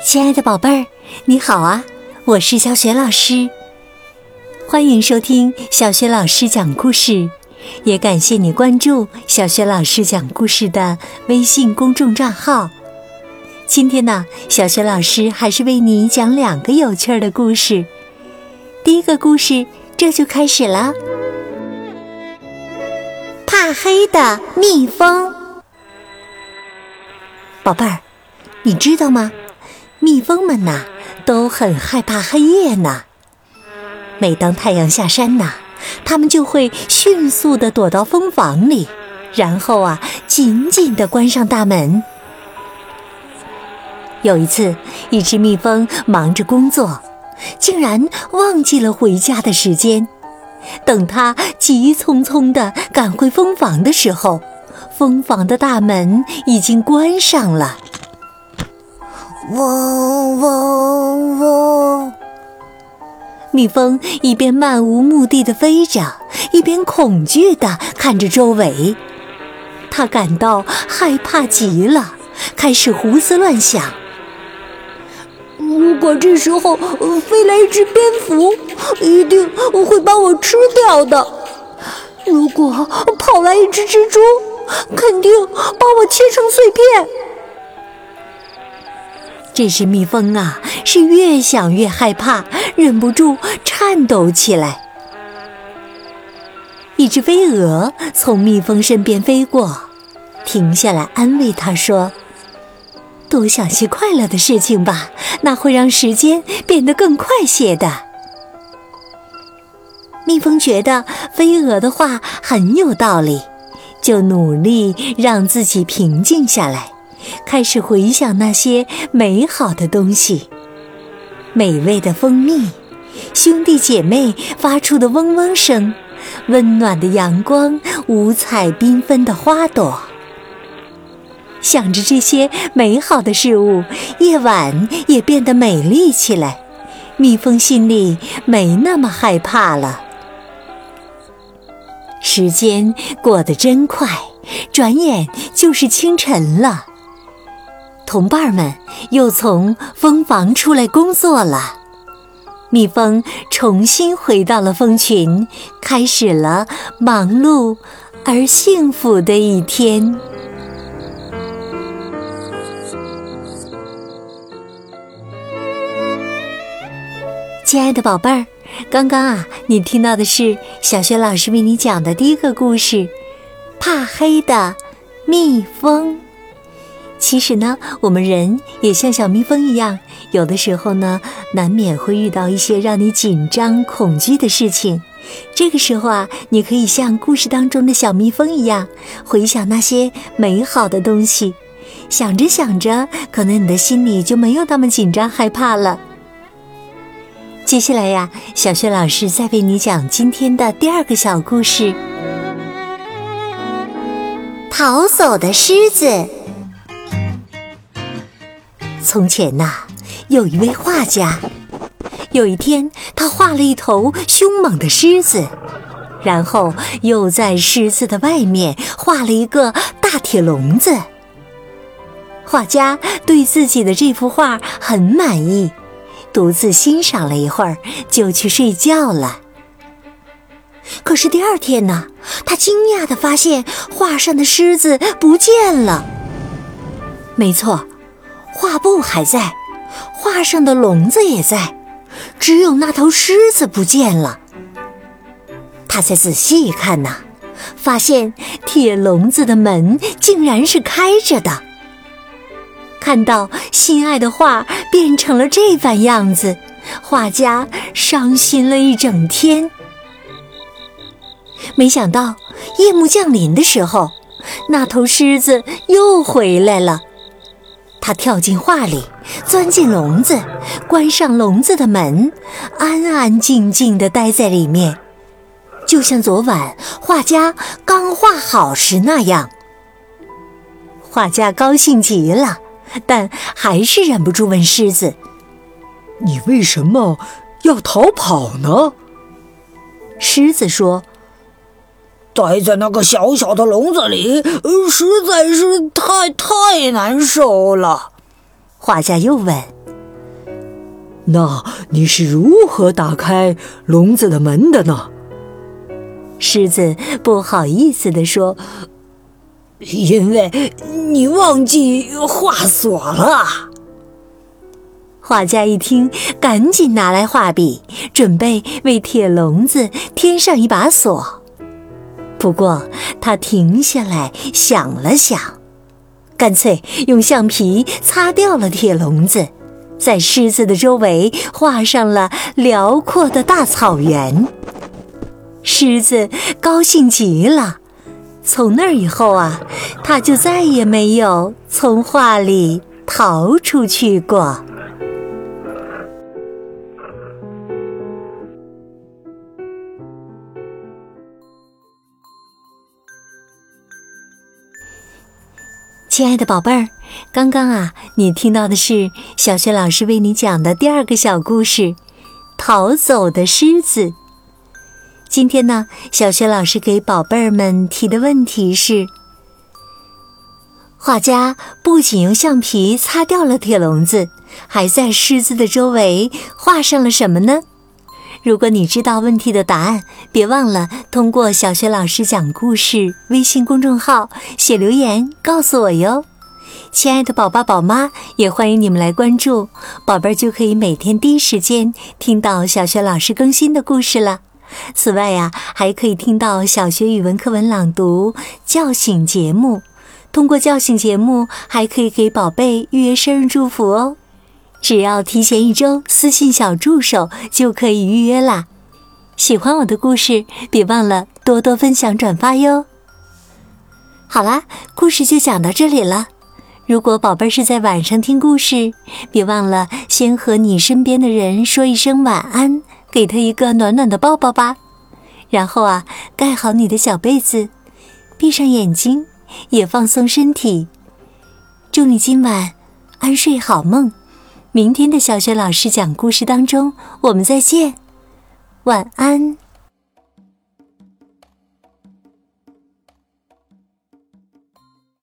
亲爱的宝贝儿，你好啊，我是小雪老师，欢迎收听小雪老师讲故事，也感谢你关注小雪老师讲故事的微信公众账号。今天呢，小雪老师还是为你讲2个有趣的故事。第一个故事这就开始了。怕黑的蜜蜂。宝贝儿，你知道吗？蜜蜂们呐，都很害怕黑夜呢。每当太阳下山呐，它们就会迅速地躲到蜂房里，然后紧紧地关上大门。有一次，一只蜜蜂忙着工作，竟然忘记了回家的时间。等它急匆匆地赶回蜂房的时候，蜂房的大门已经关上了。嗡嗡嗡！蜜蜂一边漫无目的地飞着，一边恐惧地看着周围。它感到害怕极了，开始胡思乱想。 如果这时候飞来一只蝙蝠，一定会把我吃掉的。如果跑来一只蜘蛛，肯定把我切成碎片。 这只蜜蜂是越想越害怕，忍不住颤抖起来。一只飞蛾从蜜蜂身边飞过，停下来安慰它说：多想些快乐的事情吧，那会让时间变得更快些的。蜜蜂觉得飞蛾的话很有道理，就努力让自己平静下来，开始回想那些美好的东西，美味的蜂蜜，兄弟姐妹发出的嗡嗡声，温暖的阳光，五彩缤纷的花朵。想着这些美好的事物，夜晚也变得美丽起来，蜜蜂心里没那么害怕了。时间过得真快，转眼就是清晨了。同伴们又从蜂房出来工作了，蜜蜂重新回到了蜂群，开始了忙碌而幸福的一天。亲爱的宝贝儿，刚刚你听到的是小雪老师为你讲的第一个故事，怕黑的蜜蜂。其实呢，我们人也像小蜜蜂一样，有的时候呢，难免会遇到一些让你紧张恐惧的事情。这个时候你可以像故事当中的小蜜蜂一样，回想那些美好的东西，想着想着，可能你的心里就没有那么紧张害怕了。接下来小雪老师再为你讲今天的第2个小故事。逃走的狮子。从前有一位画家，有一天他画了一头凶猛的狮子，然后又在狮子的外面画了一个大铁笼子。画家对自己的这幅画很满意，独自欣赏了一会儿，就去睡觉了。可是第2天他惊讶地发现画上的狮子不见了。没错，画布还在，画上的笼子也在，只有那头狮子不见了。他再仔细一看发现铁笼子的门竟然是开着的。看到心爱的画变成了这番样子，画家伤心了一整天。没想到夜幕降临的时候，那头狮子又回来了。他跳进画里，钻进笼子，关上笼子的门，安安静静地待在里面，就像昨晚画家刚画好时那样。画家高兴极了，但还是忍不住问狮子： 你为什么要逃跑呢？ 狮子说： 待在那个小小的笼子里，实在是太难受了。 画家又问： 那你是如何打开笼子的门的呢？ 狮子不好意思地说： 因为你忘记画锁了。 画家一听，赶紧拿来画笔，准备为铁笼子添上一把锁。不过他停下来想了想，干脆用橡皮擦掉了铁笼子，在狮子的周围画上了辽阔的大草原。狮子高兴极了，从那以后啊，他就再也没有从画里逃出去过。亲爱的宝贝儿，刚刚啊，你听到的是小雪老师为你讲的第二个小故事《逃走的狮子》。今天呢，小雪老师给宝贝儿们提的问题是：画家不仅用橡皮擦掉了铁笼子，还在狮子的周围画上了什么呢？如果你知道问题的答案，别忘了通过小雪老师讲故事微信公众号写留言告诉我哟。亲爱的宝爸宝妈，也欢迎你们来关注，宝贝儿就可以每天第一时间听到小雪老师更新的故事了。此外呀，还可以听到小学语文课文朗读、叫醒节目。通过叫醒节目，还可以给宝贝预约生日祝福哦。只要提前1周私信小助手就可以预约啦。喜欢我的故事，别忘了多多分享转发哟。好啦，故事就讲到这里了。如果宝贝是在晚上听故事，别忘了先和你身边的人说一声晚安，给他一个暖暖的抱抱吧。然后啊，盖好你的小被子，闭上眼睛，也放松身体。祝你今晚安睡好梦。明天的小雪老师讲故事当中，我们再见，晚安。